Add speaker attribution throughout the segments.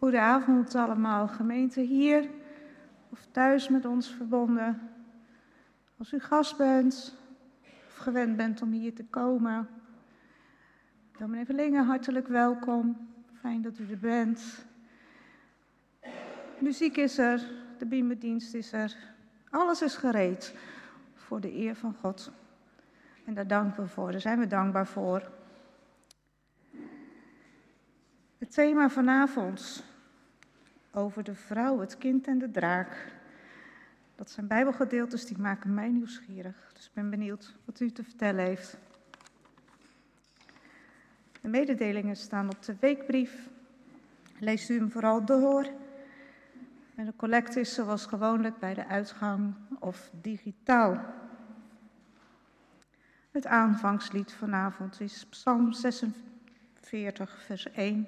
Speaker 1: Goedenavond allemaal, gemeente hier of thuis met ons verbonden. Als u gast bent of gewend bent om hier te komen, dominee Verlingen, hartelijk welkom. Fijn dat u er bent. Muziek is er, de biemendienst is er. Alles is gereed voor de eer van God. En daar danken we voor, daar zijn we dankbaar voor. Het thema vanavond over de vrouw, het kind en de draak. Dat zijn bijbelgedeeltes die maken mij nieuwsgierig. Dus ik ben benieuwd wat u te vertellen heeft. De mededelingen staan op de weekbrief. Leest u hem vooral door. En de collecte is zoals gewoonlijk bij de uitgang of digitaal. Het aanvangslied vanavond is Psalm 46, vers 1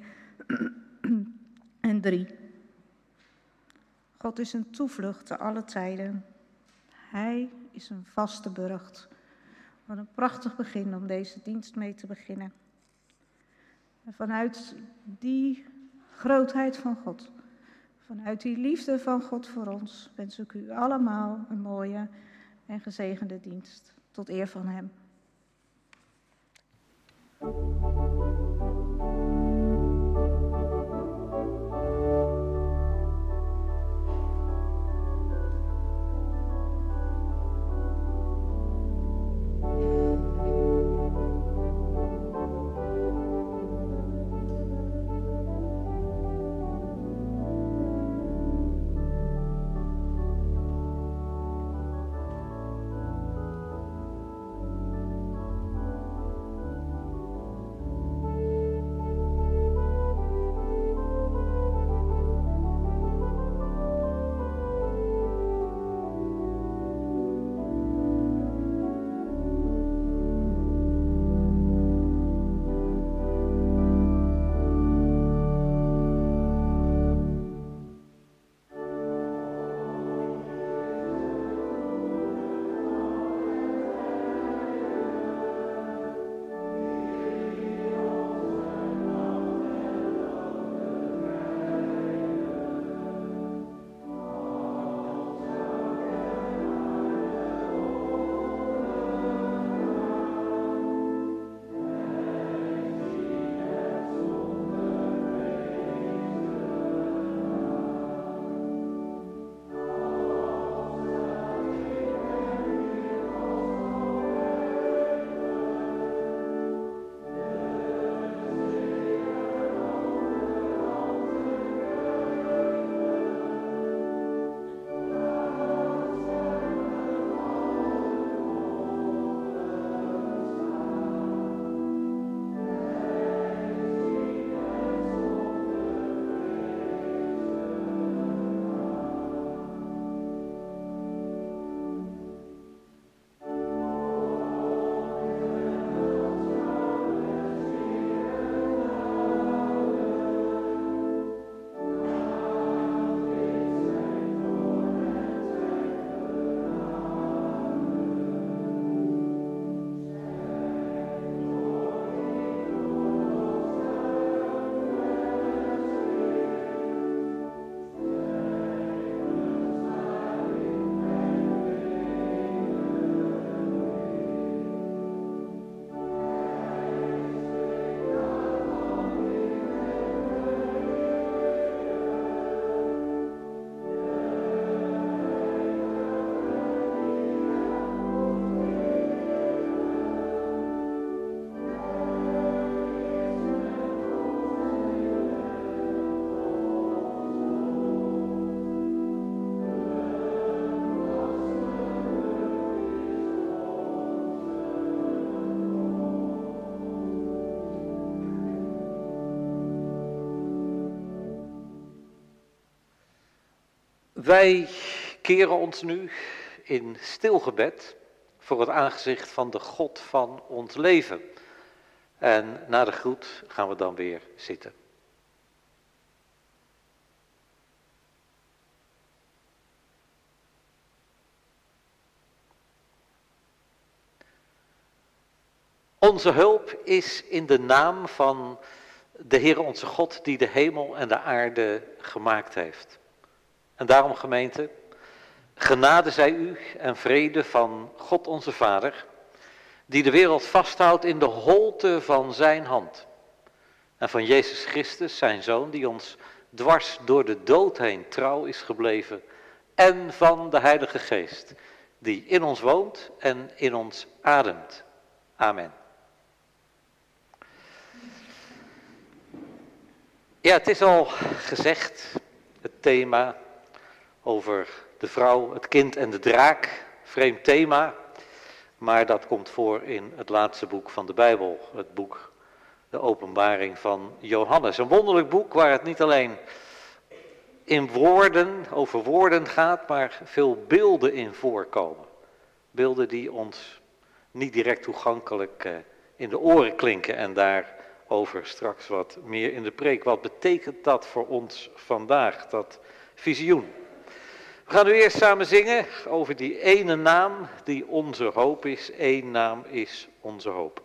Speaker 1: en 3. God is een toevlucht te alle tijden. Hij is een vaste burcht. Wat een prachtig begin om deze dienst mee te beginnen. En vanuit die grootheid van God, vanuit die liefde van God voor ons, wens ik u allemaal een mooie en gezegende dienst. Tot eer van Hem.
Speaker 2: Wij keren ons nu in stil gebed voor het aangezicht van de God van ons leven. En na de groet gaan we dan weer zitten. Onze hulp is in de naam van de Heere onze God die de hemel en de aarde gemaakt heeft. En daarom, gemeente, genade zij u en vrede van God onze Vader, die de wereld vasthoudt in de holte van zijn hand. En van Jezus Christus, zijn Zoon, die ons dwars door de dood heen trouw is gebleven. En van de Heilige Geest, die in ons woont en in ons ademt. Amen. Ja, het is al gezegd, het thema over de vrouw, het kind en de draak. Vreemd thema, maar dat komt voor in het laatste boek van de Bijbel. Het boek De Openbaring van Johannes. Een wonderlijk boek waar het niet alleen in woorden, over woorden gaat, maar veel beelden in voorkomen. Beelden die ons niet direct toegankelijk in de oren klinken en daarover straks wat meer in de preek. Wat betekent dat voor ons vandaag, dat visioen? We gaan nu eerst samen zingen over die ene naam die onze hoop is. Eén naam is onze hoop.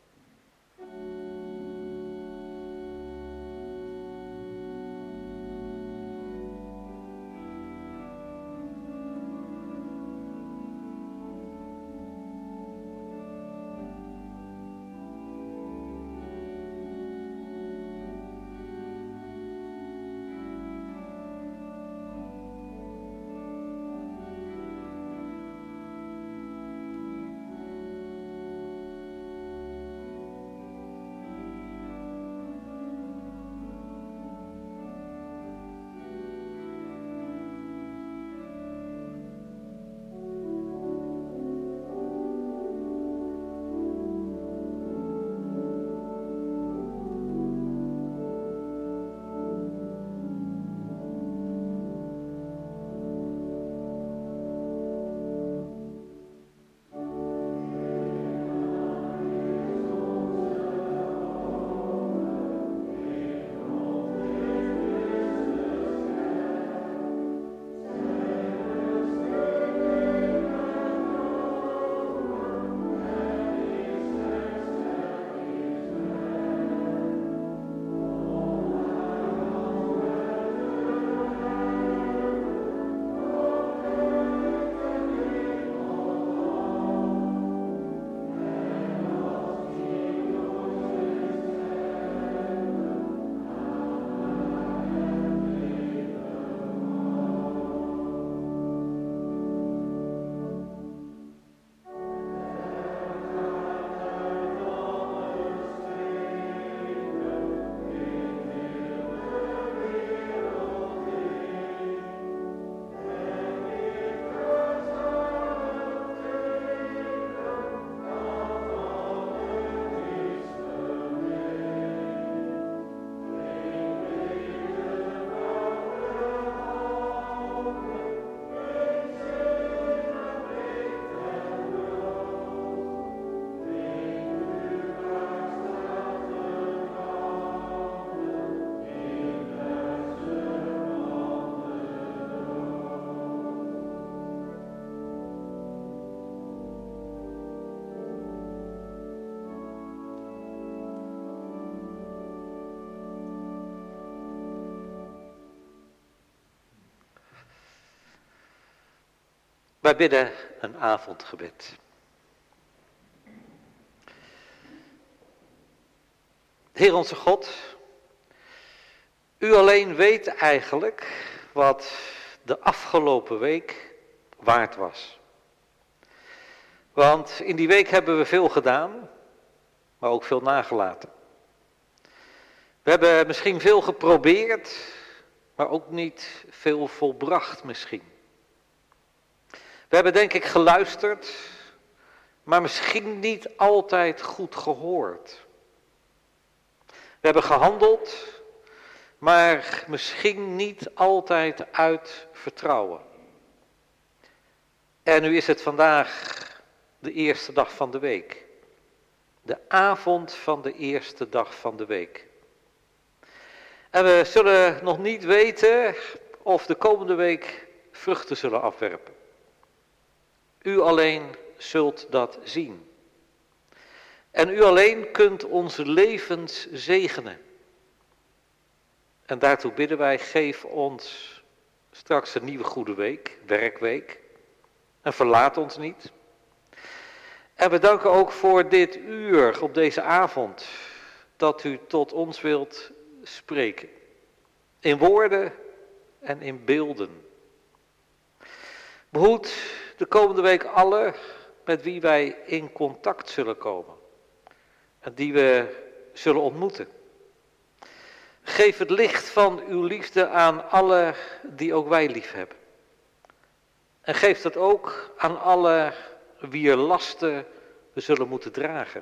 Speaker 2: Wij bidden een avondgebed. Heer onze God, u alleen weet eigenlijk wat de afgelopen week waard was. Want in die week hebben we veel gedaan, maar ook veel nagelaten. We hebben misschien veel geprobeerd, maar ook niet veel volbracht misschien. We hebben denk ik geluisterd, maar misschien niet altijd goed gehoord. We hebben gehandeld, maar misschien niet altijd uit vertrouwen. En nu is het vandaag de eerste dag van de week. De avond van de eerste dag van de week. En we zullen nog niet weten of de komende week vruchten zullen afwerpen. U alleen zult dat zien. En u alleen kunt onze levens zegenen. En daartoe bidden wij, geef ons straks een nieuwe goede week, werkweek. En verlaat ons niet. En we danken ook voor dit uur op deze avond, dat u tot ons wilt spreken. In woorden en in beelden. Behoed de komende week alle met wie wij in contact zullen komen. En die we zullen ontmoeten. Geef het licht van uw liefde aan alle die ook wij lief hebben. En geef dat ook aan alle wier lasten we zullen moeten dragen.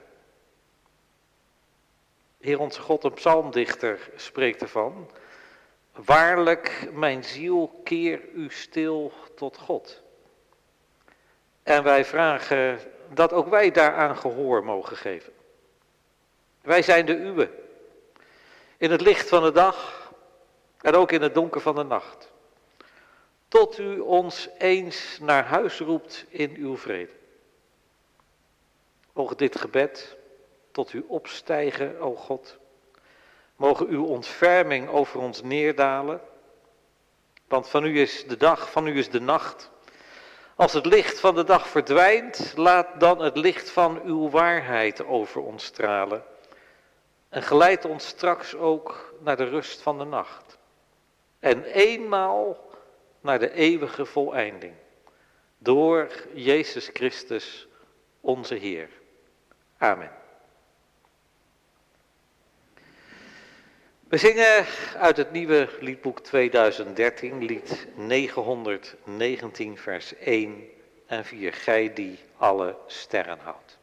Speaker 2: Heer onze God, een psalmdichter spreekt ervan. Waarlijk, mijn ziel, keer u stil tot God. En wij vragen dat ook wij daaraan gehoor mogen geven. Wij zijn de uwe. In het licht van de dag en ook in het donker van de nacht. Tot u ons eens naar huis roept in uw vrede. Mogen dit gebed tot u opstijgen, o God. Mogen uw ontferming over ons neerdalen. Want van u is de dag, van u is de nacht. Als het licht van de dag verdwijnt, laat dan het licht van uw waarheid over ons stralen. En geleid ons straks ook naar de rust van de nacht. En eenmaal naar de eeuwige voleinding. Door Jezus Christus, onze Heer. Amen. We zingen uit het nieuwe liedboek 2013, lied 919, vers 1 en 4. Gij die alle sterren houdt.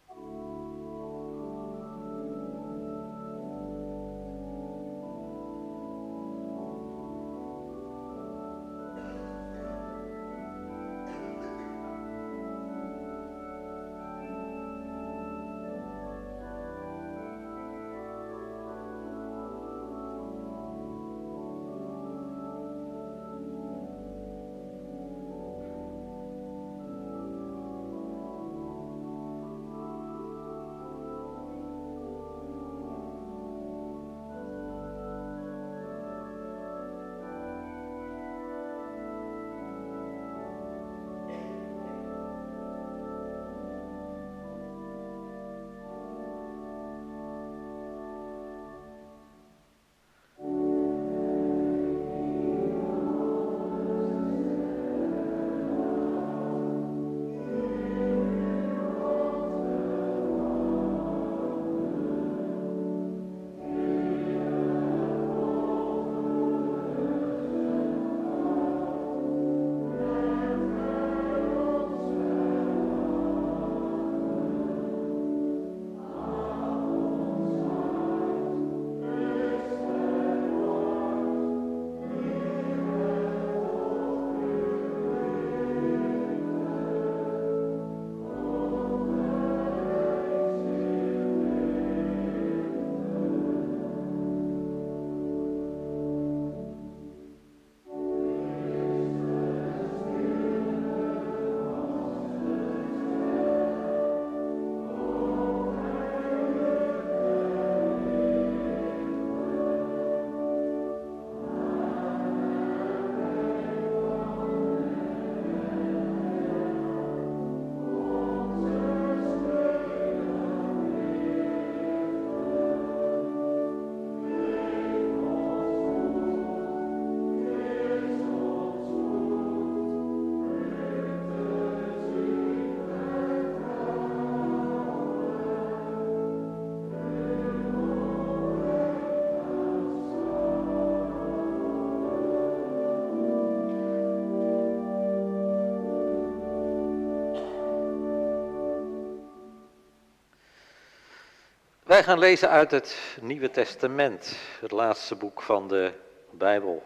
Speaker 2: Wij gaan lezen uit het Nieuwe Testament, het laatste boek van de Bijbel.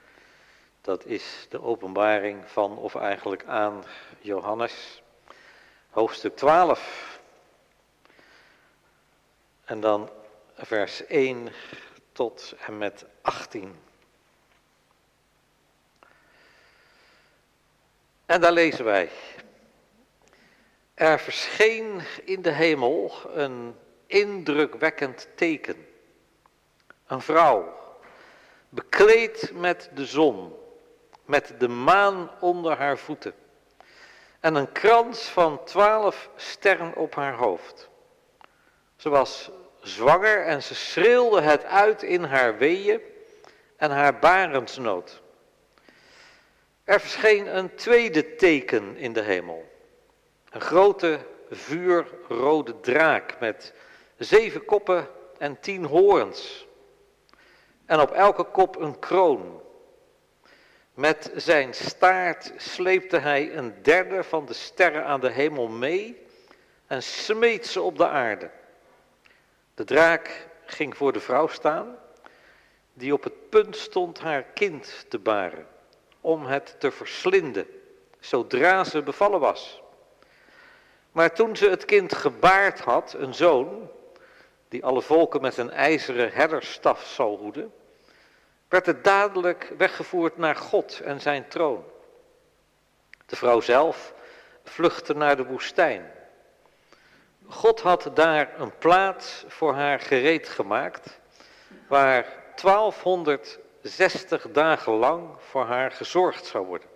Speaker 2: Dat is de openbaring van, of eigenlijk aan Johannes, hoofdstuk 12. En dan vers 1 tot en met 18. En daar lezen wij. Er verscheen in de hemel een indrukwekkend teken. Een vrouw bekleed met de zon, met de maan onder haar voeten en een krans van 12 sterren op haar hoofd. Ze was zwanger en ze schreeuwde het uit in haar weeën en haar barensnood. Er verscheen een tweede teken in de hemel. Een grote vuurrode draak met 7 koppen en 10 hoorns. En op elke kop een kroon. Met zijn staart sleepte hij een derde van de sterren aan de hemel mee en smeet ze op de aarde. De draak ging voor de vrouw staan, die op het punt stond haar kind te baren, om het te verslinden, zodra ze bevallen was. Maar toen ze het kind gebaard had, een zoon, die alle volken met een ijzeren herdersstaf zal hoeden, werd het dadelijk weggevoerd naar God en zijn troon. De vrouw zelf vluchtte naar de woestijn. God had daar een plaats voor haar gereed gemaakt, waar 1260 dagen lang voor haar gezorgd zou worden.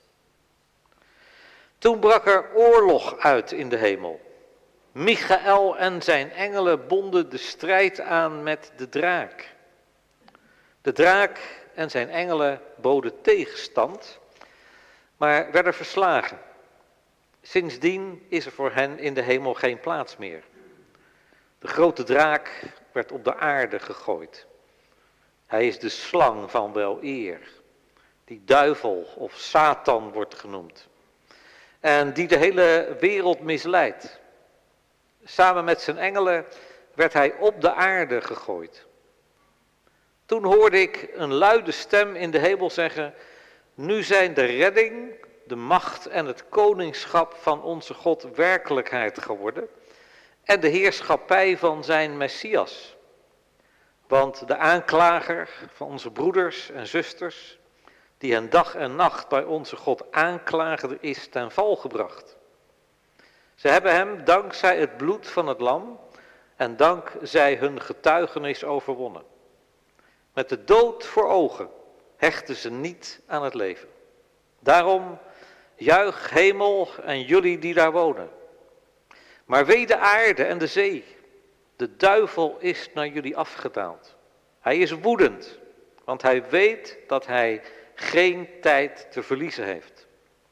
Speaker 2: Toen brak er oorlog uit in de hemel. Michaël en zijn engelen bonden de strijd aan met de draak. De draak en zijn engelen boden tegenstand, maar werden verslagen. Sindsdien is er voor hen in de hemel geen plaats meer. De grote draak werd op de aarde gegooid. Hij is de slang van wel eer, die duivel of Satan wordt genoemd. En die de hele wereld misleidt. Samen met zijn engelen werd hij op de aarde gegooid. Toen hoorde ik een luide stem in de hemel zeggen: nu zijn de redding, de macht en het koningschap van onze God werkelijkheid geworden en de heerschappij van zijn Messias. Want de aanklager van onze broeders en zusters, die hen dag en nacht bij onze God aanklaagde, is ten val gebracht. Ze hebben hem dankzij het bloed van het lam en dankzij hun getuigenis overwonnen. Met de dood voor ogen hechten ze niet aan het leven. Daarom juich hemel en jullie die daar wonen. Maar wee de aarde en de zee. De duivel is naar jullie afgedaald. Hij is woedend, want hij weet dat hij geen tijd te verliezen heeft.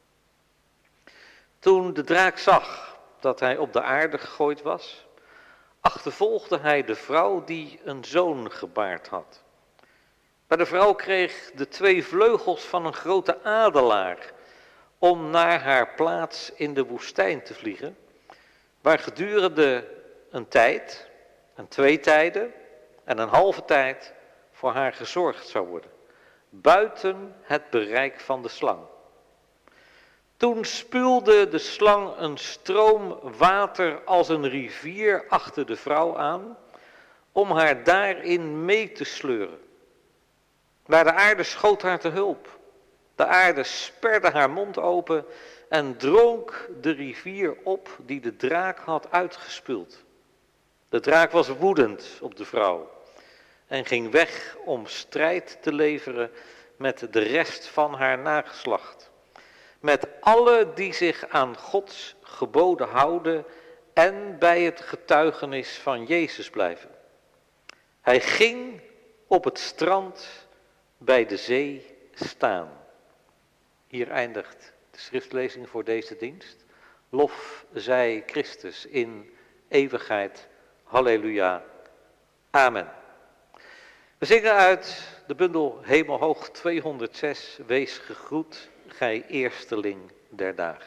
Speaker 2: Toen de draak zag dat hij op de aarde gegooid was, achtervolgde hij de vrouw die een zoon gebaard had. Maar de vrouw kreeg de 2 vleugels van een grote adelaar om naar haar plaats in de woestijn te vliegen, waar gedurende een tijd, en 2 tijden en een halve tijd voor haar gezorgd zou worden, buiten het bereik van de slang. Toen spuwde de slang een stroom water als een rivier achter de vrouw aan, om haar daarin mee te sleuren. Maar de aarde schoot haar te hulp. De aarde sperde haar mond open en dronk de rivier op die de draak had uitgespuwd. De draak was woedend op de vrouw en ging weg om strijd te leveren met de rest van haar nageslacht. Met alle die zich aan Gods geboden houden en bij het getuigenis van Jezus blijven. Hij ging op het strand bij de zee staan. Hier eindigt de schriftlezing voor deze dienst. Lof zij Christus in eeuwigheid. Halleluja. Amen. We zingen uit de bundel Hemelhoog 206. Wees gegroet, gij eersteling der dagen.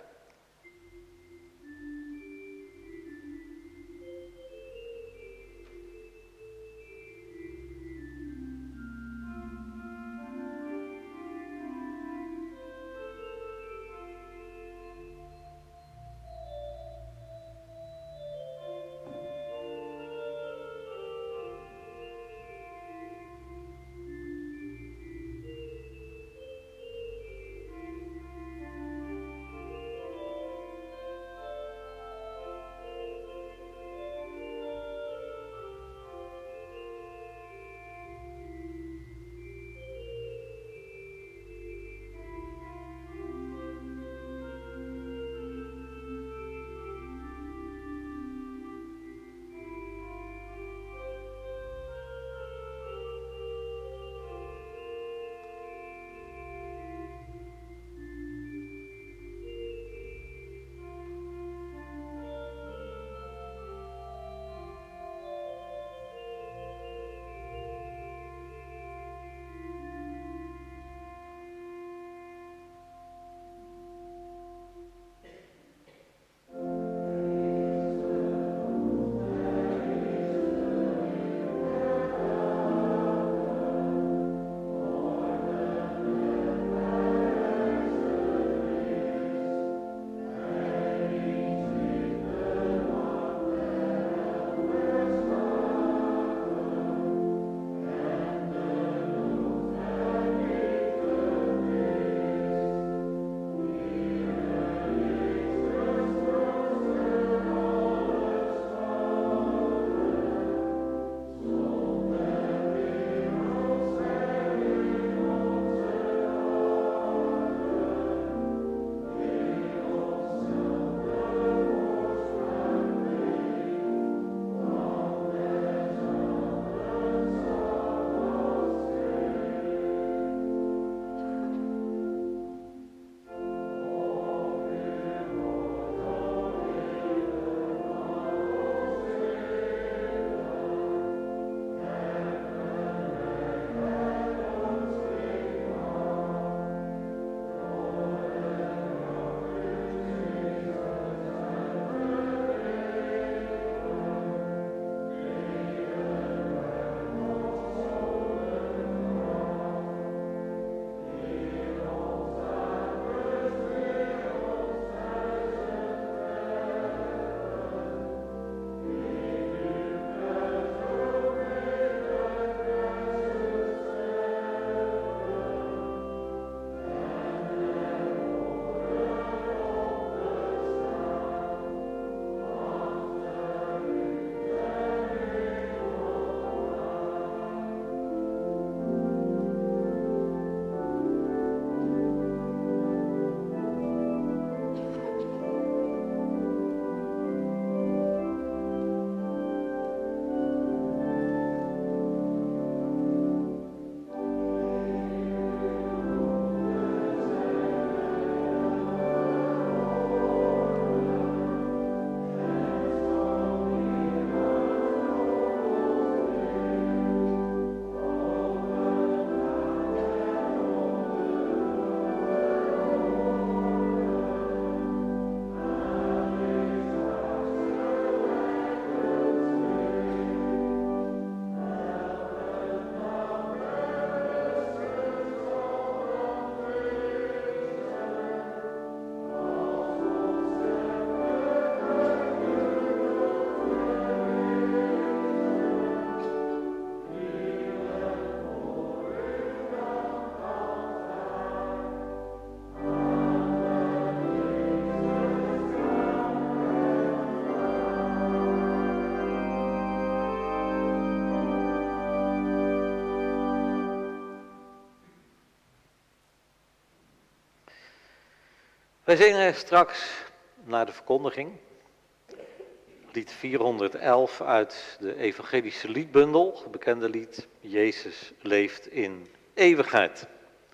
Speaker 2: Wij zingen straks na de verkondiging lied 411 uit de evangelische liedbundel, het bekende lied Jezus leeft in eeuwigheid.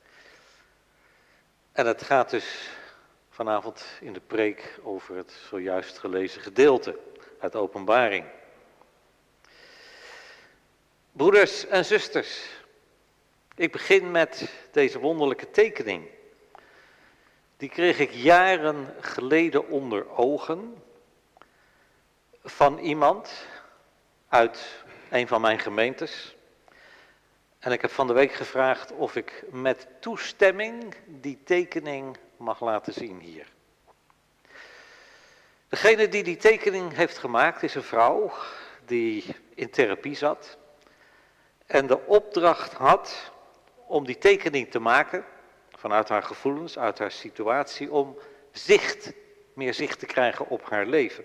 Speaker 2: En het gaat dus vanavond in de preek over het zojuist gelezen gedeelte uit Openbaring. Broeders en zusters, ik begin met deze wonderlijke tekening. Die kreeg ik jaren geleden onder ogen van iemand uit een van mijn gemeentes. En ik heb van de week gevraagd of ik met toestemming die tekening mag laten zien hier. Degene die die tekening heeft gemaakt is een vrouw die in therapie zat. En de opdracht had om die tekening te maken, vanuit haar gevoelens, uit haar situatie, om meer zicht te krijgen op haar leven.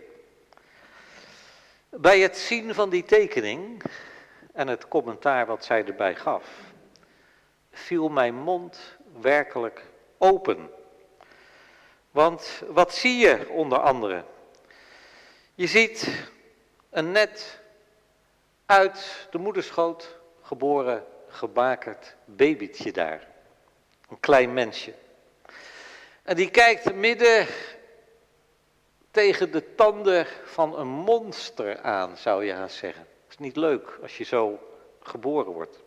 Speaker 2: Bij het zien van die tekening en het commentaar wat zij erbij gaf, viel mijn mond werkelijk open. Want wat zie je onder andere? Je ziet een net uit de moederschoot geboren, gebakerd babytje daar. Een klein mensje. En die kijkt midden tegen de tanden van een monster aan, zou je haast zeggen. Dat is niet leuk als je zo geboren wordt.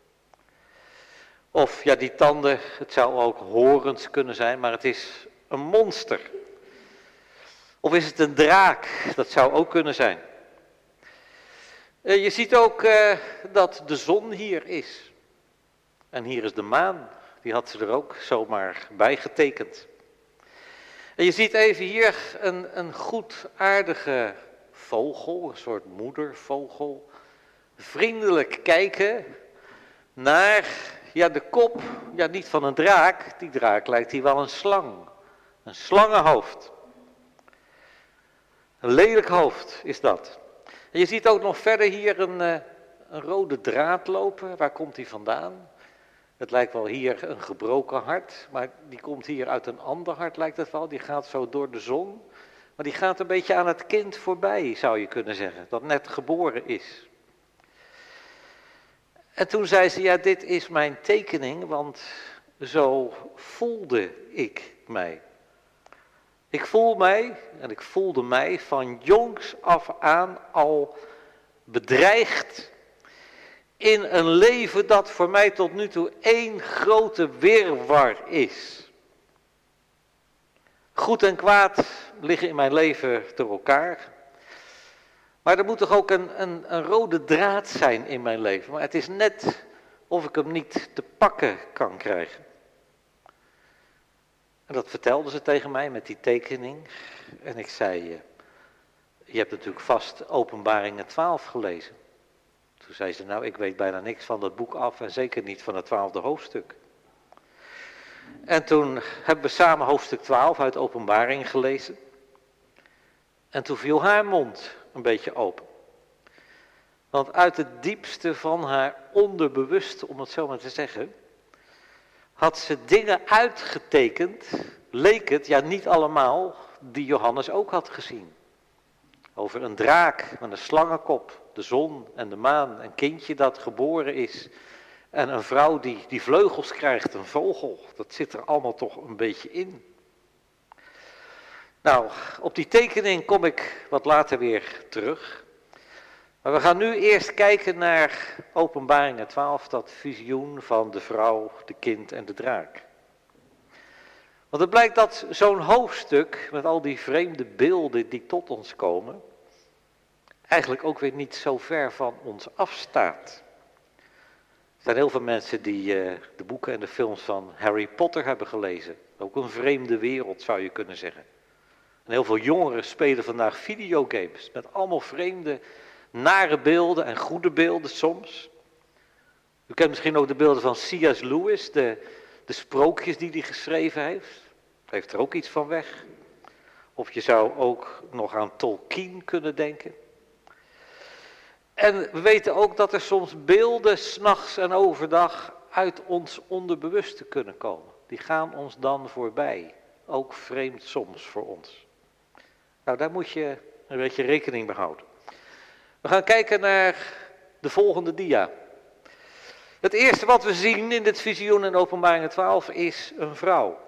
Speaker 2: Of ja, die tanden, het zou ook horens kunnen zijn, maar het is een monster. Of is het een draak? Dat zou ook kunnen zijn. Je ziet ook dat de zon hier is. En hier is de maan. Die had ze er ook zomaar bij getekend. En je ziet even hier een goedaardige vogel, een soort moedervogel. Vriendelijk kijken naar de kop, niet van een draak. Die draak lijkt hier wel een slang. Een slangenhoofd. Een lelijk hoofd is dat. En je ziet ook nog verder hier een rode draad lopen. Waar komt die vandaan? Het lijkt wel hier een gebroken hart, maar die komt hier uit een ander hart, lijkt het wel. Die gaat zo door de zon, maar die gaat een beetje aan het kind voorbij, zou je kunnen zeggen, dat net geboren is. En toen zei ze, dit is mijn tekening, want zo voelde ik mij. Ik voel mij, en ik voelde mij van jongs af aan al bedreigd in een leven dat voor mij tot nu toe één grote wirwar is. Goed en kwaad liggen in mijn leven door elkaar. Maar er moet toch ook een rode draad zijn in mijn leven. Maar het is net of ik hem niet te pakken kan krijgen. En dat vertelde ze tegen mij met die tekening. En ik zei, je hebt natuurlijk vast Openbaringen 12 gelezen. Toen zei ze, ik weet bijna niks van dat boek af en zeker niet van het 12e hoofdstuk. En toen hebben we samen hoofdstuk 12 uit Openbaring gelezen. En toen viel haar mond een beetje open. Want uit het diepste van haar onderbewuste, om het zo maar te zeggen, had ze dingen uitgetekend, leek het, niet allemaal, die Johannes ook had gezien. Over een draak met een slangenkop, de zon en de maan, een kindje dat geboren is. En een vrouw die vleugels krijgt, een vogel. Dat zit er allemaal toch een beetje in. Nou, op die tekening kom ik wat later weer terug. Maar we gaan nu eerst kijken naar Openbaringen 12, dat visioen van de vrouw, de kind en de draak. Want het blijkt dat zo'n hoofdstuk, met al die vreemde beelden die tot ons komen, eigenlijk ook weer niet zo ver van ons afstaat. Er zijn heel veel mensen die de boeken en de films van Harry Potter hebben gelezen. Ook een vreemde wereld, zou je kunnen zeggen. En heel veel jongeren spelen vandaag videogames met allemaal vreemde, nare beelden en goede beelden soms. U kent misschien ook de beelden van C.S. Lewis, de sprookjes die hij geschreven heeft. Heeft er ook iets van weg. Of je zou ook nog aan Tolkien kunnen denken. En we weten ook dat er soms beelden 's nachts en overdag uit ons onderbewuste kunnen komen. Die gaan ons dan voorbij. ook vreemd soms voor ons. Nou, daar moet je een beetje rekening mee houden. We gaan kijken naar de volgende dia. Het eerste wat we zien in dit visioen in Openbaring 12 is een vrouw.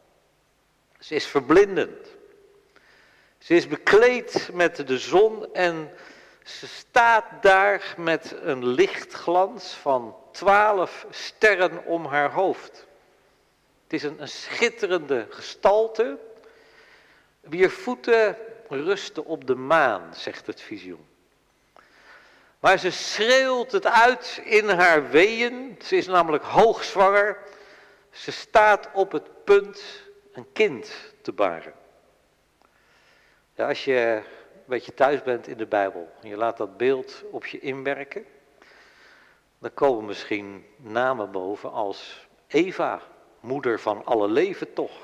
Speaker 2: Ze is verblindend. Ze is bekleed met de zon en ze staat daar met een lichtglans van 12 sterren om haar hoofd. Het is een schitterende gestalte, wier voeten rusten op de maan, zegt het visioen. Maar ze schreeuwt het uit in haar weeën, ze is namelijk hoogzwanger. Ze staat op het punt een kind te baren. Ja, als je een beetje thuis bent in de Bijbel en je laat dat beeld op je inwerken, dan komen misschien namen boven als Eva, moeder van alle leven toch.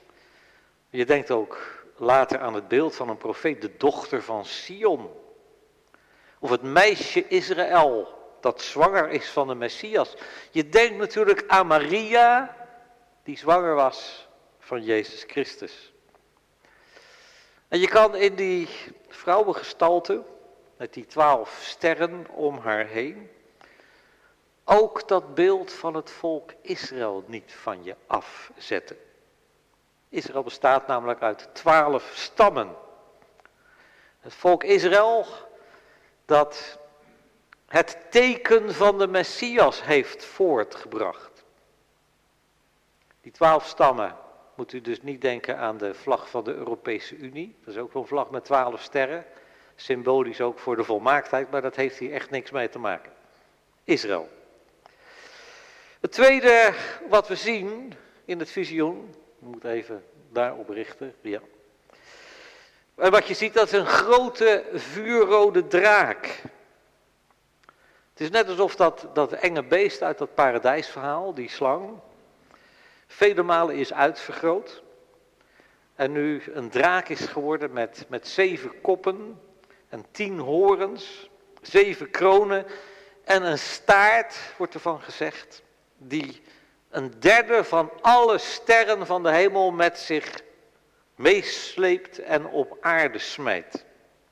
Speaker 2: Je denkt ook later aan het beeld van een profeet, de dochter van Sion. Of het meisje Israël, dat zwanger is van de Messias. Je denkt natuurlijk aan Maria, die zwanger was van Jezus Christus. En je kan in die vrouwengestalte, met die 12 sterren om haar heen, ook dat beeld van het volk Israël niet van je afzetten. Israël bestaat namelijk uit 12 stammen. Het volk Israël dat het teken van de Messias heeft voortgebracht. Die 12 stammen, moet u dus niet denken aan de vlag van de Europese Unie. Dat is ook een vlag met 12 sterren. Symbolisch ook voor de volmaaktheid, maar dat heeft hier echt niks mee te maken. Israël. Het tweede wat we zien in het visioen, ik moet even daarop richten, ja. En wat je ziet, dat is een grote vuurrode draak. Het is net alsof dat enge beest uit dat paradijsverhaal, die slang, vele malen is uitvergroot. En nu een draak is geworden met 7 koppen en 10 horens, 7 kronen en een staart, wordt ervan gezegd, die een derde van alle sterren van de hemel met zich meesleept en op aarde smijt.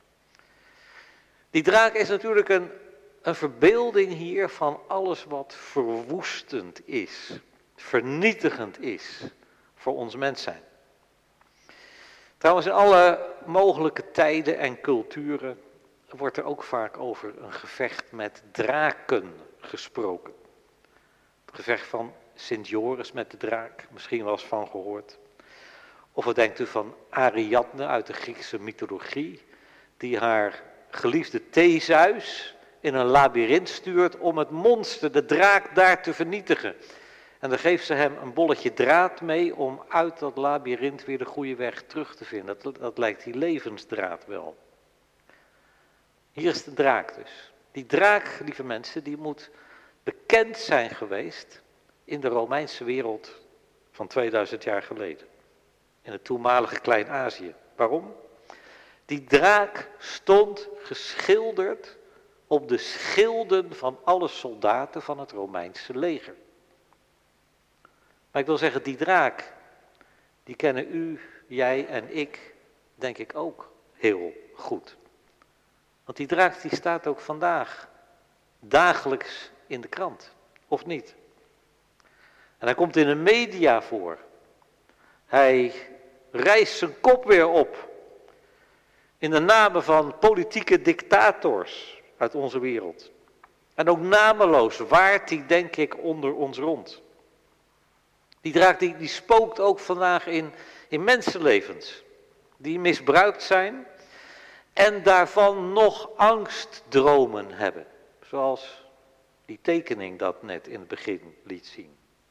Speaker 2: Die draak is natuurlijk een verbeelding hier van alles wat verwoestend is, vernietigend is voor ons mens zijn. Trouwens, in alle mogelijke tijden en culturen wordt er ook vaak over een gevecht met draken gesproken. Het gevecht van Sint Joris met de draak, misschien wel eens van gehoord. Of wat denkt u van Ariadne uit de Griekse mythologie, die haar geliefde Theseus in een labyrint stuurt om het monster, de draak, daar te vernietigen. En dan geeft ze hem een bolletje draad mee om uit dat labyrint weer de goede weg terug te vinden. Dat lijkt die levensdraad wel. Hier is de draak dus. Die draak, lieve mensen, die moet bekend zijn geweest in de Romeinse wereld van 2000 jaar geleden. In het toenmalige Klein-Azië. Waarom? Die draak stond geschilderd op de schilden van alle soldaten van het Romeinse leger. Maar ik wil zeggen, die draak, die kennen u, jij en ik, denk ik ook heel goed. Want die draak die staat ook vandaag dagelijks in de krant, of niet? En hij komt in de media voor. Hij rijst zijn kop weer op in de namen van politieke dictators uit onze wereld. En ook nameloos waart hij, denk ik, onder ons rond. Die draak die spookt ook vandaag in mensenlevens die misbruikt zijn en daarvan nog angstdromen hebben. Zoals die tekening dat net in het begin liet zien.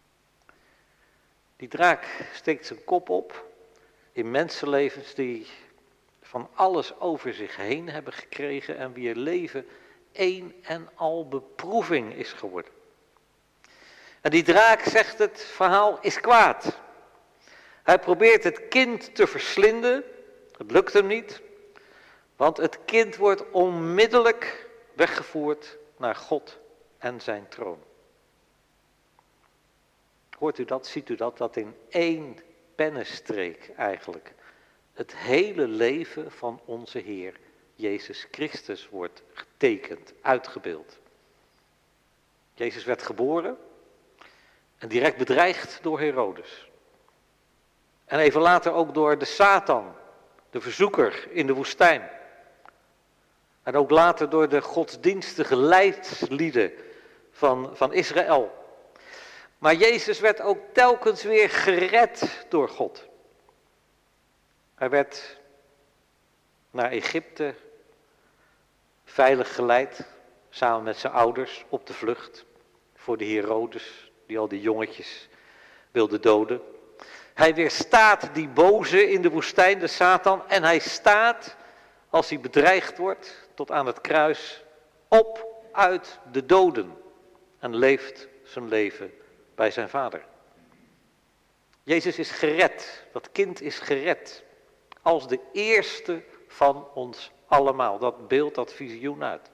Speaker 2: Die draak steekt zijn kop op in mensenlevens die van alles over zich heen hebben gekregen en wier leven een en al beproeving is geworden. En die draak, zegt het verhaal, is kwaad. Hij probeert het kind te verslinden, het lukt hem niet, want het kind wordt onmiddellijk weggevoerd naar God en zijn troon. Hoort u dat, ziet u dat in één pennenstreek eigenlijk. Het hele leven van onze Heer Jezus Christus wordt getekend, uitgebeeld. Jezus werd geboren en direct bedreigd door Herodes. En even later ook door de Satan, de verzoeker in de woestijn. En ook later door de godsdienstige leidslieden van Israël. Maar Jezus werd ook telkens weer gered door God. Hij werd naar Egypte veilig geleid, samen met zijn ouders op de vlucht voor de Herodes, die al die jongetjes wilde doden. Hij weerstaat die boze in de woestijn, de Satan, en hij staat, als hij bedreigd wordt, tot aan het kruis, op uit de doden en leeft zijn leven bij zijn vader. Jezus is gered, dat kind is gered, als de eerste van ons allemaal. Dat beeld, dat visioen uit.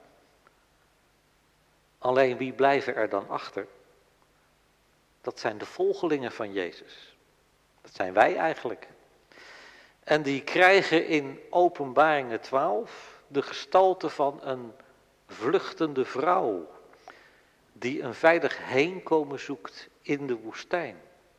Speaker 2: Alleen wie blijven er dan achter? Dat zijn de volgelingen van Jezus. Dat zijn wij eigenlijk. En die krijgen in Openbaringen 12 de gestalte van een vluchtende vrouw, die een veilig heenkomen zoekt in de woestijn.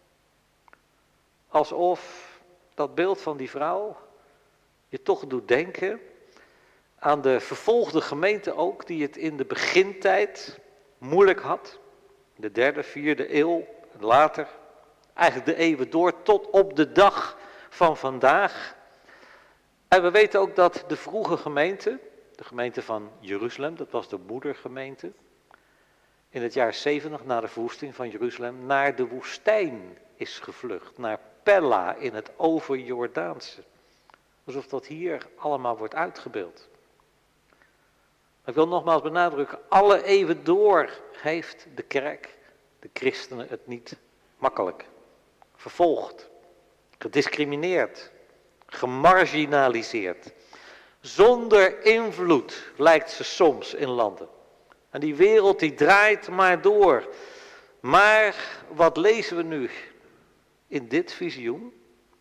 Speaker 2: Alsof dat beeld van die vrouw je toch doet denken aan de vervolgde gemeente ook, die het in de begintijd moeilijk had. De 3e, 4e eeuw en later, eigenlijk de eeuwen door tot op de dag van vandaag. En we weten ook dat de vroege gemeente, de gemeente van Jeruzalem, dat was de moedergemeente, in het jaar 70 na de verwoesting van Jeruzalem naar de woestijn is gevlucht, naar Pella in het overjordaanse. Alsof dat hier allemaal wordt uitgebeeld. Maar ik wil nogmaals benadrukken, alle eeuwen door heeft de kerk, de christenen, het niet makkelijk. Vervolgd, gediscrimineerd, gemarginaliseerd. Zonder invloed lijkt ze soms in landen. En die wereld die draait maar door. Maar wat lezen we nu in dit visioen?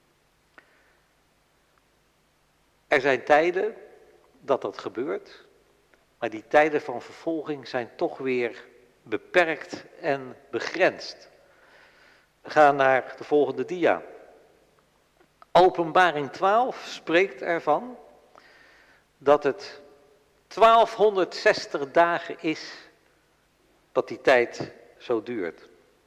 Speaker 2: Er zijn tijden dat dat gebeurt, maar die tijden van vervolging zijn toch weer beperkt en begrensd. We gaan naar de volgende dia. Openbaring 12 spreekt ervan dat het 1260 dagen is dat die tijd zo duurt.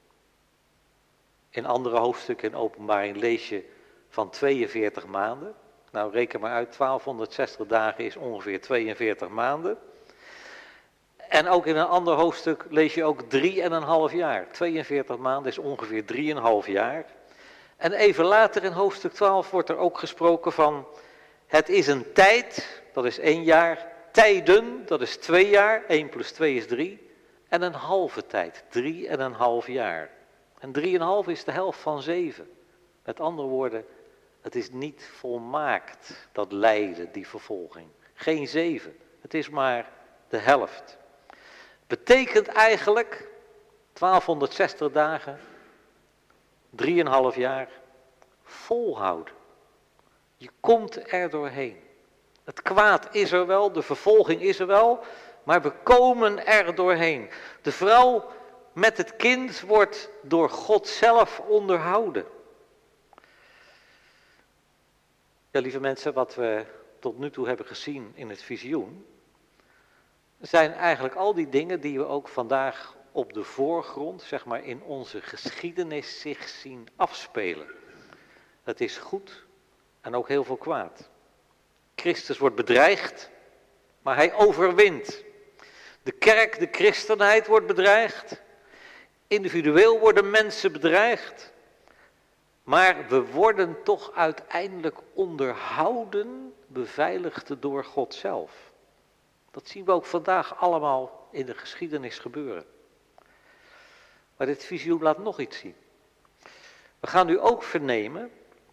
Speaker 2: In andere hoofdstukken in Openbaring lees je van 42 maanden. Nou, reken maar uit, 1260 dagen is ongeveer 42 maanden. En ook in een ander hoofdstuk lees je ook 3,5 jaar. 42 maanden is ongeveer 3,5 jaar. En even later in hoofdstuk 12 wordt er ook gesproken van, het is een tijd, dat is 1 jaar, tijden, dat is 2 jaar, 1 plus 2 is 3, en een halve tijd, 3,5 jaar. En 3,5 is de helft van 7. Met andere woorden, het is niet volmaakt, dat lijden, die vervolging. Geen 7, het is maar de helft. Betekent eigenlijk 1260 dagen, 3,5 jaar, volhouden. Je komt er doorheen. Het kwaad is er wel, de vervolging is er wel, maar we komen er doorheen. De vrouw met het kind wordt door God zelf onderhouden. Ja, lieve mensen, wat we tot nu toe hebben gezien in het visioen, zijn eigenlijk al die dingen die we ook vandaag op de voorgrond, zeg maar in onze geschiedenis, zich zien afspelen. Het is goed en ook heel veel kwaad. Christus wordt bedreigd, maar hij overwint. De kerk, de christenheid wordt bedreigd. Individueel worden mensen bedreigd. Maar we worden toch uiteindelijk onderhouden, beveiligd door God zelf. Dat zien we ook vandaag allemaal in de geschiedenis gebeuren. Maar dit visioen laat nog iets zien. We gaan nu ook vernemen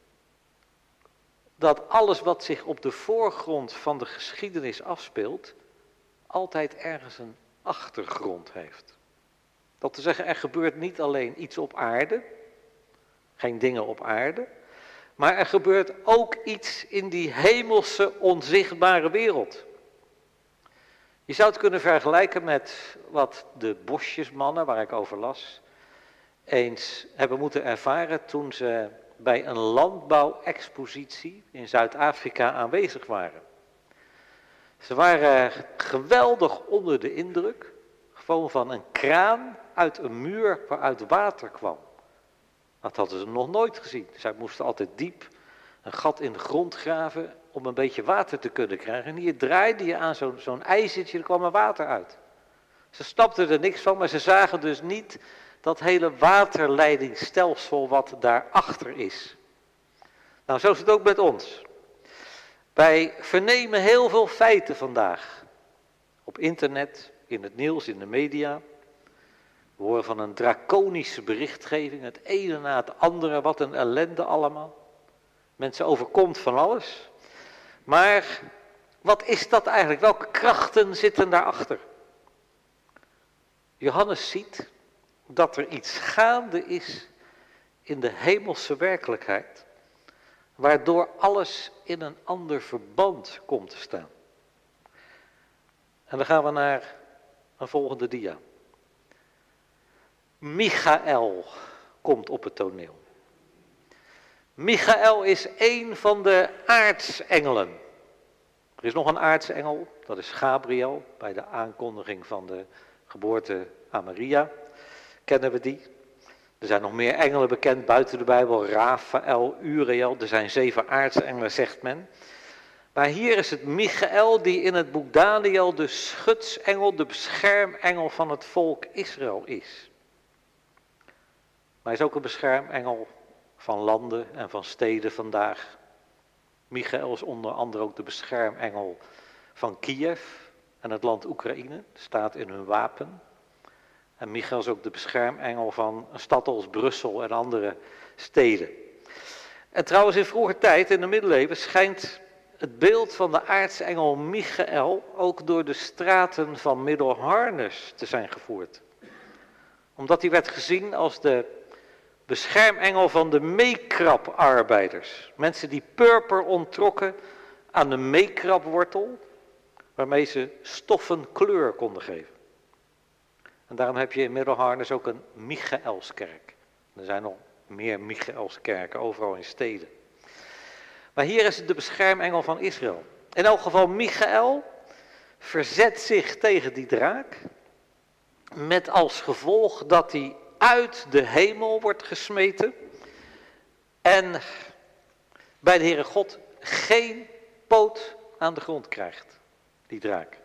Speaker 2: dat alles wat zich op de voorgrond van de geschiedenis afspeelt, altijd ergens een achtergrond heeft. Dat te zeggen, er gebeurt niet alleen iets op aarde, geen dingen op aarde, Maar er gebeurt ook iets in die hemelse, onzichtbare wereld. Je zou het kunnen vergelijken met wat de bosjesmannen, waar ik over las, eens hebben moeten ervaren toen ze bij een landbouwexpositie in Zuid-Afrika aanwezig waren. Ze waren geweldig onder de indruk, gewoon van een kraan uit een muur waaruit water kwam. Dat hadden ze nog nooit gezien. Zij moesten altijd diep een gat in de grond graven om een beetje water te kunnen krijgen. En hier draaide je aan zo'n ijzertje, er kwam er water uit. Ze snapten er niks van, maar ze zagen dus niet dat hele waterleidingsstelsel wat daarachter is. Nou, zo is het ook met ons. Wij vernemen heel veel feiten vandaag. Op internet, in het nieuws, in de media. We horen van een draconische berichtgeving, het ene na het andere, wat een ellende allemaal. Mensen overkomt van alles. Maar wat is dat eigenlijk? Welke krachten zitten daarachter? Johannes ziet dat er iets gaande is in de hemelse werkelijkheid, waardoor alles in een ander verband komt te staan. En dan gaan we naar een volgende dia. Michael komt op het toneel. Michael is een van de aartsengelen. Er is nog een aartsengel, dat is Gabriel, bij de aankondiging van de geboorte aan Maria. Kennen we die? Er zijn nog meer engelen bekend buiten de Bijbel, Rafael, Uriel, er zijn 7 aartsengelen, zegt men. Maar hier is het Michael die in het boek Daniel de schutsengel, de beschermengel van het volk Israël is. Maar hij is ook een beschermengel van landen en van steden vandaag. Michael is onder andere ook de beschermengel van Kiev en het land Oekraïne, staat in hun wapen. En Michael is ook de beschermengel van een stad als Brussel en andere steden. En trouwens in vroeger tijd, in de middeleeuwen, schijnt het beeld van de aartsengel Michael ook door de straten van Middelharnis te zijn gevoerd. Omdat hij werd gezien als de beschermengel van de meekrabarbeiders. Mensen die purper onttrokken aan de meekrapwortel, waarmee ze stoffen kleur konden geven. En daarom heb je in Middelharnis ook een Michaelskerk. Er zijn nog meer Michaelskerken overal in steden. Maar hier is het de beschermengel van Israël. In elk geval, Michael verzet zich tegen die draak, met als gevolg dat hij uit de hemel wordt gesmeten en bij de Heere God geen poot aan de grond krijgt, die draak.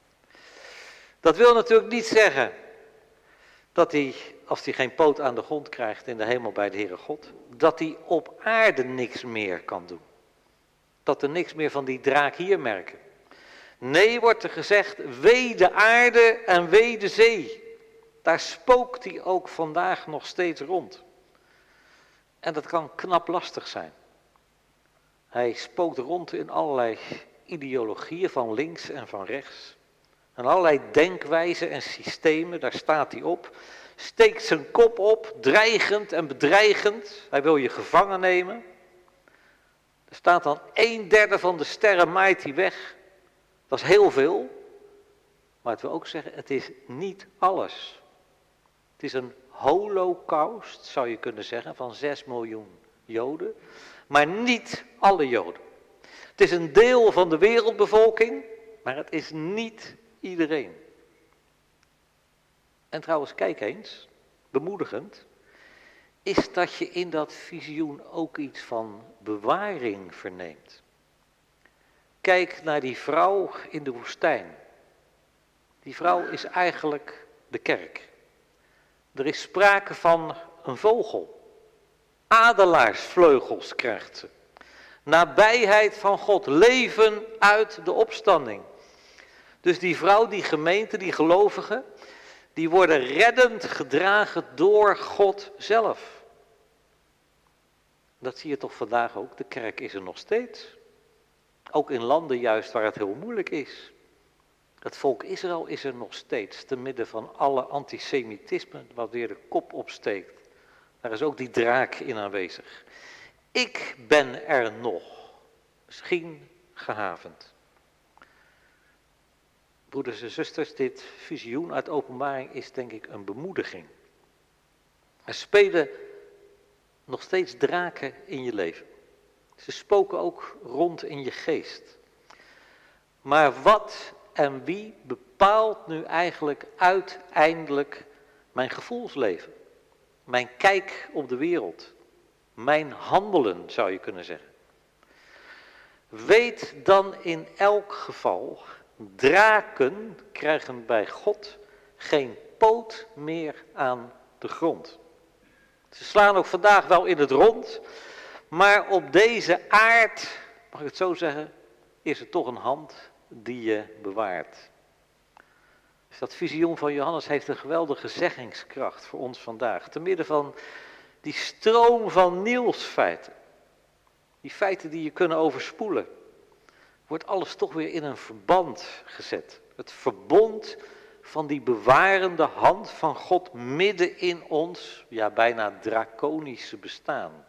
Speaker 2: Dat wil natuurlijk niet zeggen dat hij, als hij geen poot aan de grond krijgt in de hemel bij de Heere God, dat hij op aarde niks meer kan doen. Dat er niks meer van die draak hier merken. Nee, wordt er gezegd, wee de aarde en wee de zee. Daar spookt hij ook vandaag nog steeds rond. En dat kan knap lastig zijn. Hij spookt rond in allerlei ideologieën van links en van rechts. En allerlei denkwijzen en systemen, daar staat hij op. Steekt zijn kop op, dreigend en bedreigend. Hij wil je gevangen nemen. Er staat dan 1/3 van de sterren maait hij weg. Dat is heel veel. Maar het wil ook zeggen, het is niet alles. Het is een holocaust, zou je kunnen zeggen, van 6 miljoen Joden. Maar niet alle Joden. Het is een deel van de wereldbevolking, maar het is niet iedereen. En trouwens, kijk eens, bemoedigend, is dat je in dat visioen ook iets van bewaring verneemt. Kijk naar die vrouw in de woestijn. Die vrouw is eigenlijk de kerk. Er is sprake van een vogel. Adelaarsvleugels krijgt ze. Nabijheid van God, leven uit de opstanding. Dus die vrouw, die gemeente, die gelovigen, die worden reddend gedragen door God zelf. Dat zie je toch vandaag ook, de kerk is er nog steeds. Ook in landen juist waar het heel moeilijk is. Het volk Israël is er nog steeds, te midden van alle antisemitisme, wat weer de kop opsteekt. Daar is ook die draak in aanwezig. Ik ben er nog. Misschien gehavend. Broeders en zusters, dit visioen uit Openbaring is denk ik een bemoediging. Er spelen nog steeds draken in je leven. Ze spoken ook rond in je geest. Maar wat en wie bepaalt nu eigenlijk uiteindelijk mijn gevoelsleven? Mijn kijk op de wereld? Mijn handelen, zou je kunnen zeggen. Weet dan in elk geval, draken krijgen bij God geen poot meer aan de grond. Ze slaan ook vandaag wel in het rond, maar op deze aard, mag ik het zo zeggen, is er toch een hand die je bewaart. Dus dat visioen van Johannes heeft een geweldige zeggingskracht voor ons vandaag. Te midden van die stroom van nieuwsfeiten, die feiten die je kunnen overspoelen, wordt alles toch weer in een verband gezet. Het verbond van die bewarende hand van God midden in ons, ja bijna draconische bestaan.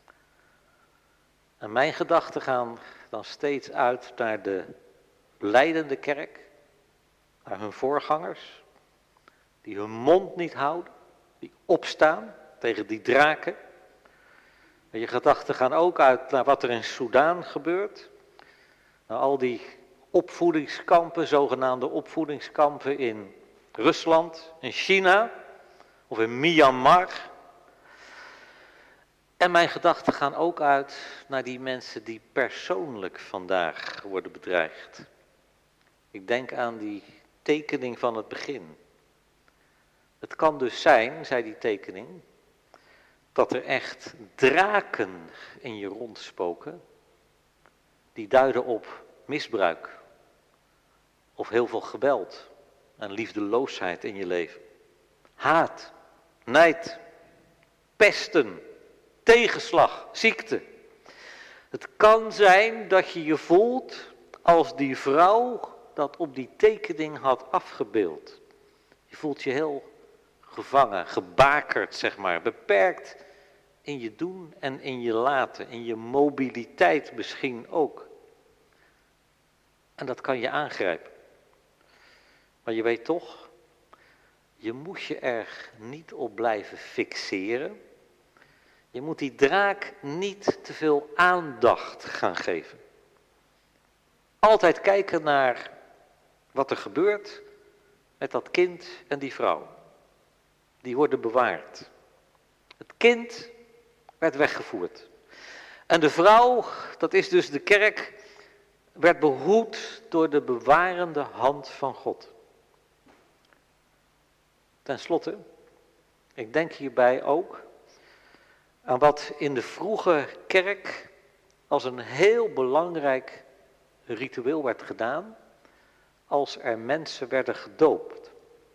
Speaker 2: En mijn gedachten gaan dan steeds uit naar de leidende kerk, naar hun voorgangers, die hun mond niet houden, die opstaan tegen die draken. En je gedachten gaan ook uit naar wat er in Soedan gebeurt. Naar al die opvoedingskampen, zogenaamde opvoedingskampen in Rusland, in China of in Myanmar. En mijn gedachten gaan ook uit naar die mensen die persoonlijk vandaag worden bedreigd. Ik denk aan die tekening van het begin. Het kan dus zijn, zei die tekening, dat er echt draken in je rondspoken, die duiden op misbruik of heel veel geweld en liefdeloosheid in je leven. Haat, nijd, pesten, tegenslag, ziekte. Het kan zijn dat je je voelt als die vrouw dat op die tekening had afgebeeld. Je voelt je heel gevangen, gebakerd zeg maar, beperkt in je doen en in je laten, in je mobiliteit misschien ook. En dat kan je aangrijpen. Maar je weet toch, je moet je er niet op blijven fixeren. Je moet die draak niet te veel aandacht gaan geven. Altijd kijken naar wat er gebeurt met dat kind en die vrouw. Die worden bewaard. Het kind werd weggevoerd. En de vrouw, dat is dus de kerk, werd behoed door de bewarende hand van God. Ten slotte, ik denk hierbij ook aan wat in de vroege kerk als een heel belangrijk ritueel werd gedaan, als er mensen werden gedoopt.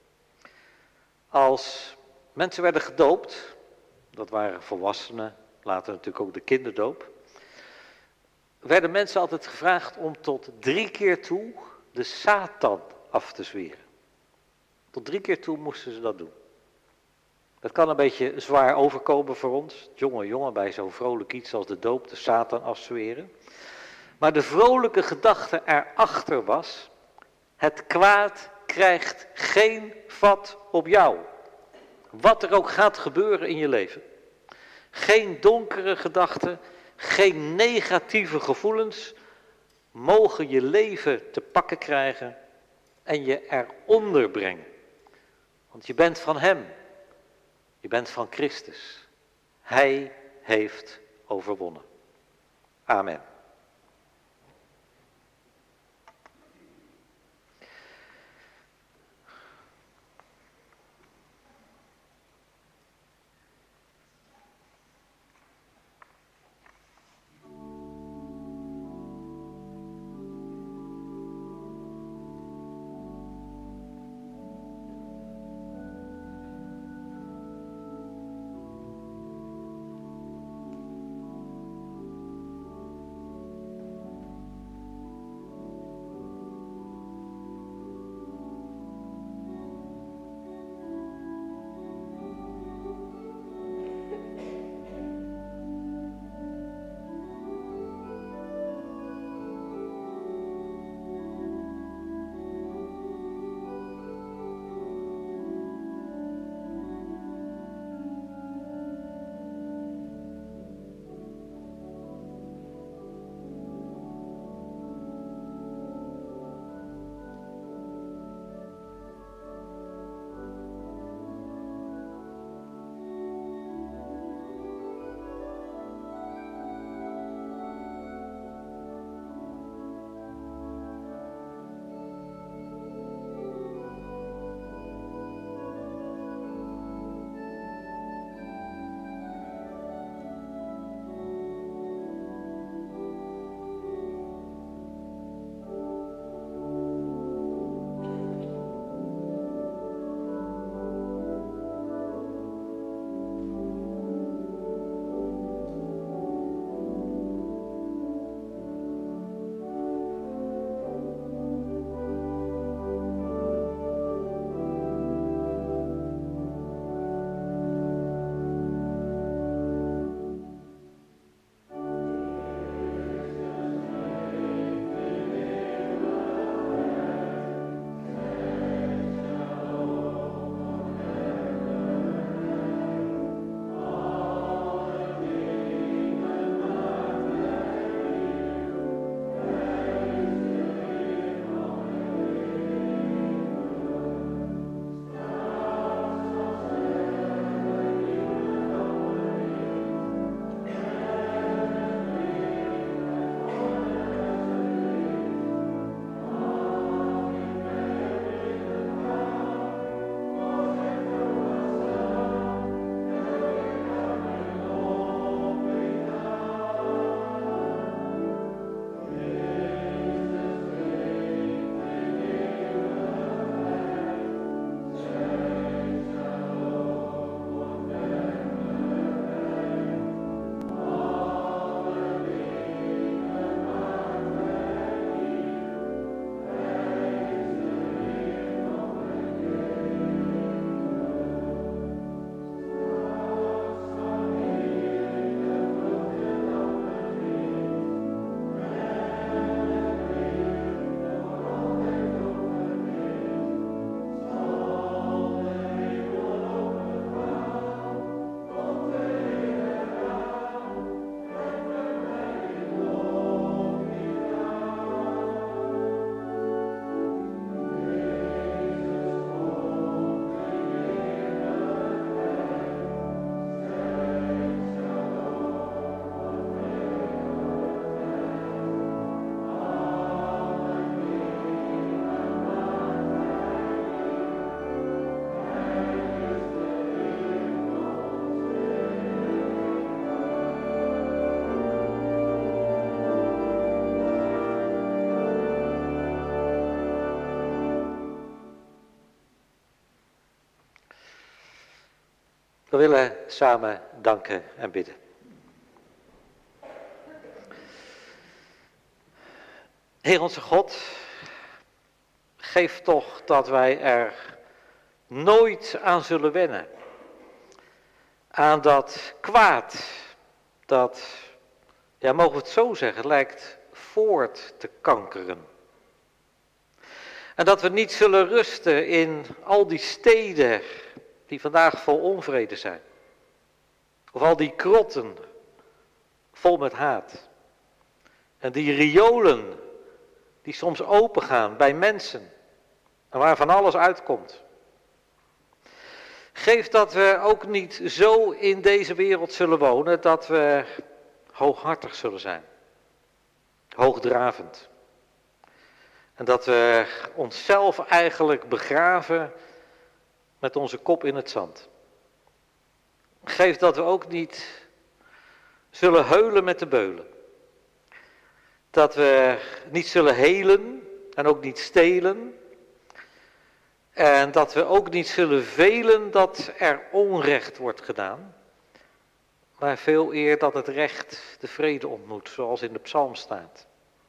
Speaker 2: Als mensen werden gedoopt, dat waren volwassenen, later natuurlijk ook de kinderdoop, werden mensen altijd gevraagd om tot 3 keer toe de Satan af te zweren. Tot 3 keer toe moesten ze dat doen. Dat kan een beetje zwaar overkomen voor ons. Jongen, bij zo'n vrolijk iets als de doop, de Satan afzweren. Maar de vrolijke gedachte erachter was, het kwaad krijgt geen vat op jou. Wat er ook gaat gebeuren in je leven. Geen donkere gedachten, geen negatieve gevoelens mogen je leven te pakken krijgen en je eronder brengen. Want je bent van Hem. Je bent van Christus. Hij heeft overwonnen. Amen. We willen samen danken en bidden. Heer onze God, geef toch dat wij er nooit aan zullen wennen. Aan dat kwaad, dat, ja mogen we het zo zeggen, lijkt voort te kankeren. En dat we niet zullen rusten in al die steden die vandaag vol onvrede zijn. Of al die krotten vol met haat. En die riolen die soms opengaan bij mensen en waar van alles uitkomt. Geef dat we ook niet zo in deze wereld zullen wonen dat we hooghartig zullen zijn. Hoogdravend. En dat we onszelf eigenlijk begraven met onze kop in het zand. Geef dat we ook niet zullen heulen met de beulen. Dat we niet zullen helen en ook niet stelen. En dat we ook niet zullen velen dat er onrecht wordt gedaan. Maar veel eer dat het recht de vrede ontmoet, zoals in de psalm staat.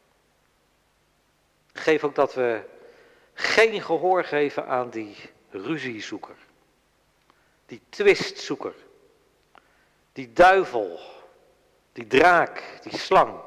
Speaker 2: Geef ook dat we geen gehoor geven aan die ruziezoeker. Die twistzoeker. Die duivel. Die draak. Die slang.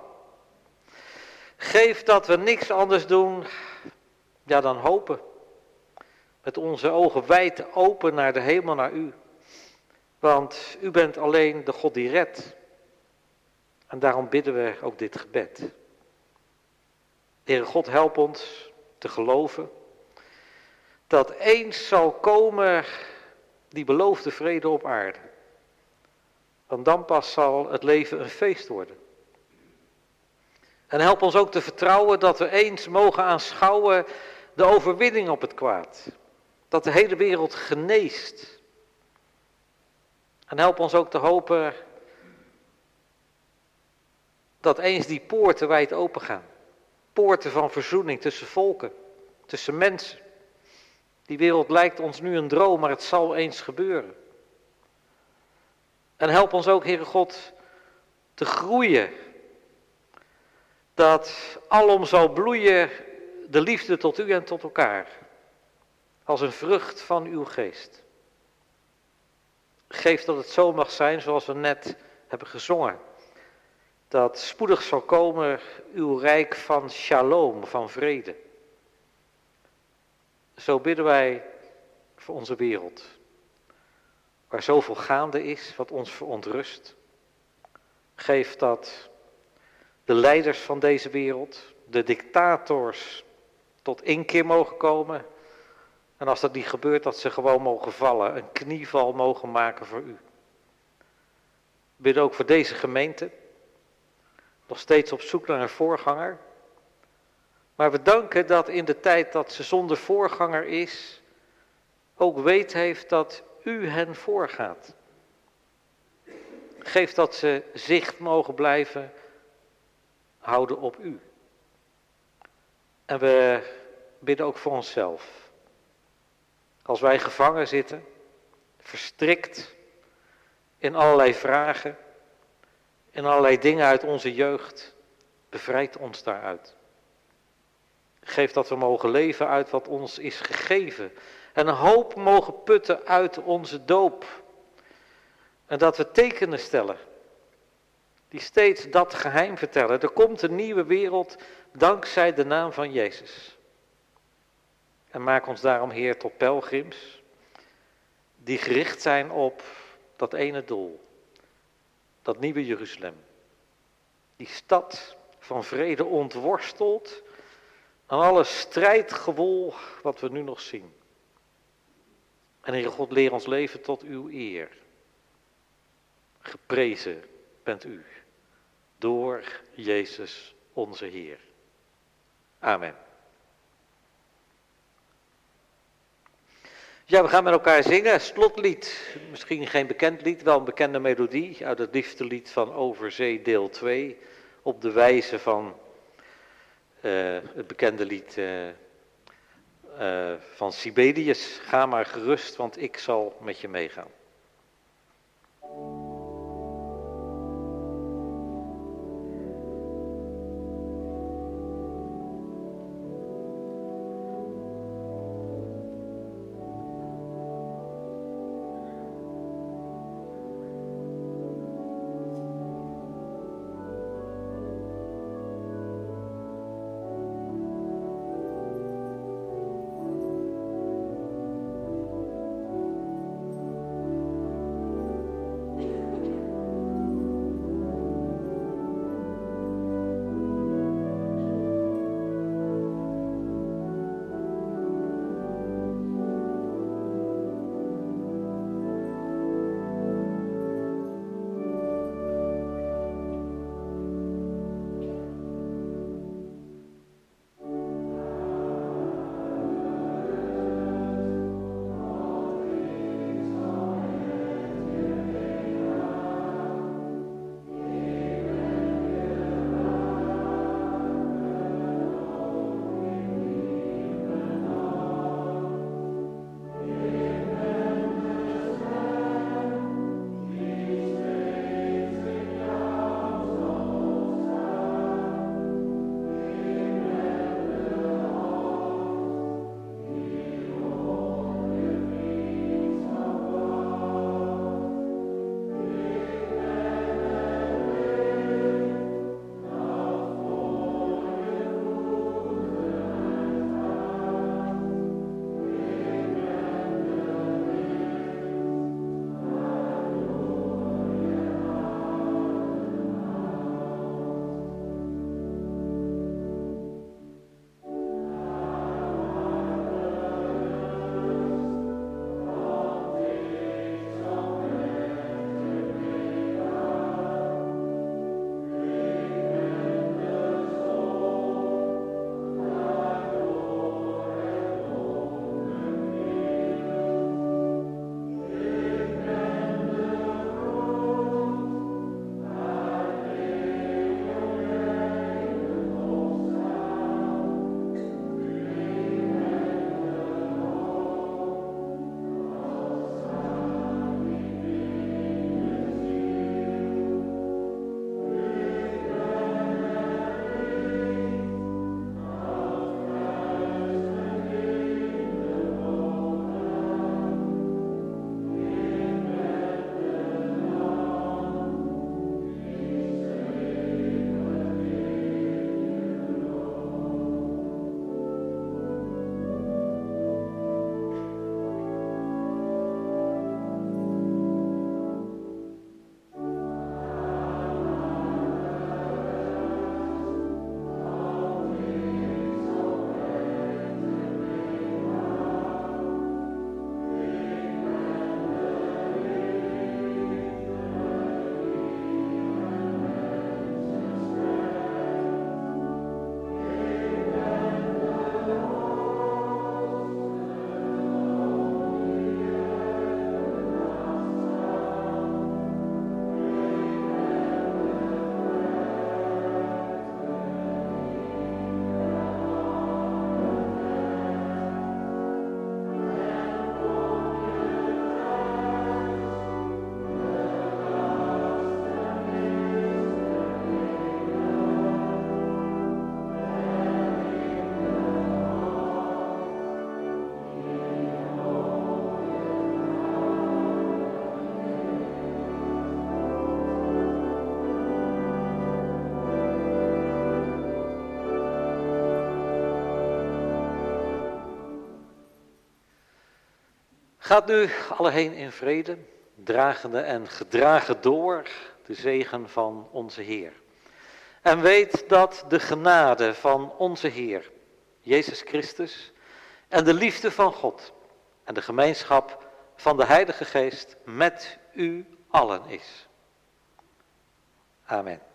Speaker 2: Geef dat we niks anders doen dan hopen. Met onze ogen wijd open naar de hemel, naar u. Want u bent alleen de God die redt. En daarom bidden we ook dit gebed. Heere God, help ons te geloven dat eens zal komen die beloofde vrede op aarde. Want dan pas zal het leven een feest worden. En help ons ook te vertrouwen dat we eens mogen aanschouwen de overwinning op het kwaad. Dat de hele wereld geneest. En help ons ook te hopen dat eens die poorten wijd open gaan. Poorten van verzoening tussen volken, tussen mensen. Die wereld lijkt ons nu een droom, maar het zal eens gebeuren. En help ons ook, Heere God, te groeien. Dat alom zal bloeien de liefde tot u en tot elkaar. Als een vrucht van uw geest. Geef dat het zo mag zijn zoals we net hebben gezongen. Dat spoedig zal komen uw rijk van shalom, van vrede. Zo bidden wij voor onze wereld. Waar zoveel gaande is, wat ons verontrust. Geef dat de leiders van deze wereld, de dictators, tot inkeer mogen komen. En als dat niet gebeurt, dat ze gewoon mogen vallen, een knieval mogen maken voor u. Bid ook voor deze gemeente, nog steeds op zoek naar een voorganger. Maar we danken dat in de tijd dat ze zonder voorganger is, ook weet heeft dat u hen voorgaat. Geef dat ze zicht mogen blijven houden op u. En we bidden ook voor onszelf. Als wij gevangen zitten, verstrikt in allerlei vragen, in allerlei dingen uit onze jeugd, bevrijd ons daaruit. Geef dat we mogen leven uit wat ons is gegeven en een hoop mogen putten uit onze doop. En dat we tekenen stellen, die steeds dat geheim vertellen. Er komt een nieuwe wereld dankzij de naam van Jezus. En maak ons daarom, Heer, tot pelgrims, die gericht zijn op dat ene doel. Dat nieuwe Jeruzalem. Die stad van vrede ontworsteld aan alle strijdgewol wat we nu nog zien. En Heer God, leer ons leven tot uw eer. Geprezen bent u door Jezus onze Heer. Amen. Ja, we gaan met elkaar zingen. Slotlied, misschien geen bekend lied, wel een bekende melodie uit het liefdelied van Overzee deel 2. Op de wijze van het bekende lied van Sibelius. Ga maar gerust, want ik zal met je meegaan. Gaat nu alle heen in vrede, dragende en gedragen door de zegen van onze Heer. En weet dat de genade van onze Heer, Jezus Christus, en de liefde van God en de gemeenschap van de Heilige Geest met u allen is. Amen.